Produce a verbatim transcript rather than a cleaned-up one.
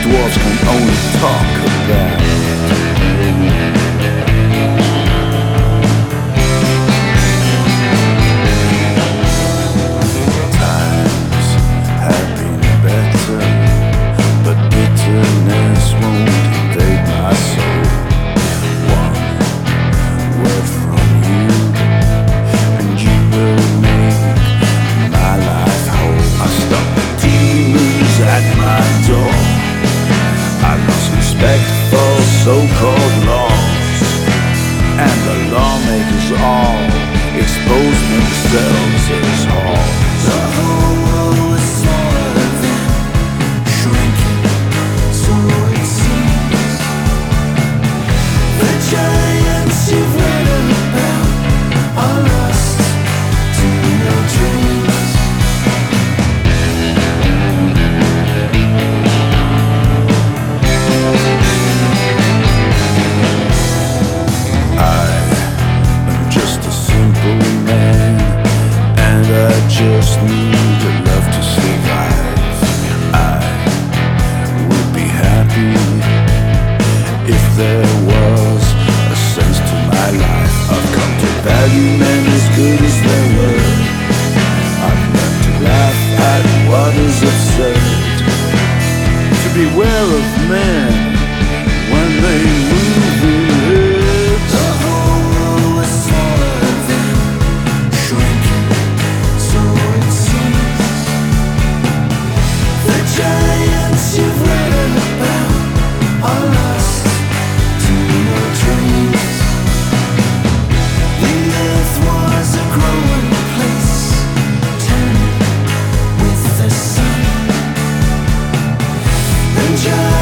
dwarves can only talk about. Times have been better, but bitterness won't invade my soul. One word from you, and you will make my life whole. I stop the demons at my door. I lost respect for so-called laws, and the lawmakers all expose themselves as whores. The whole world was smaller than shrinking, so it seems. The giants you've read about are lost to your dreams. Just need a love to survive. I would be happy if there was a sense to my life. I've come to value men as good as they were. I've learned to laugh at what is absurd, to beware of men when they move in herds. The whole world was smaller than shrinking, so it seems. The giants you've read about are lost to your dreams. The earth was a growing place, turning with the sun. And